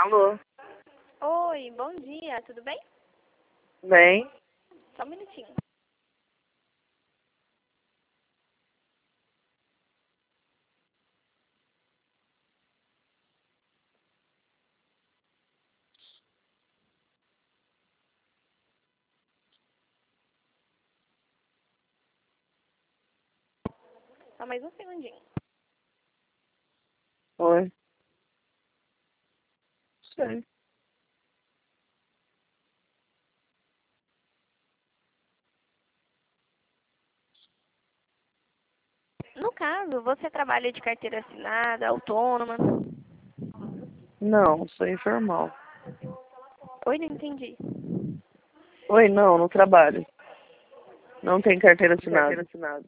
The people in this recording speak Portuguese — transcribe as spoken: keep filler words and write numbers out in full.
Alô? Oi, bom dia, tudo bem? Bem? Só um minutinho. Só mais um segundinho. Oi? Sei. No caso, você trabalha de carteira assinada, autônoma? Não, sou informal. Oi, não entendi. Oi, não, não trabalho. Não tem carteira assinada. Carteira assinada.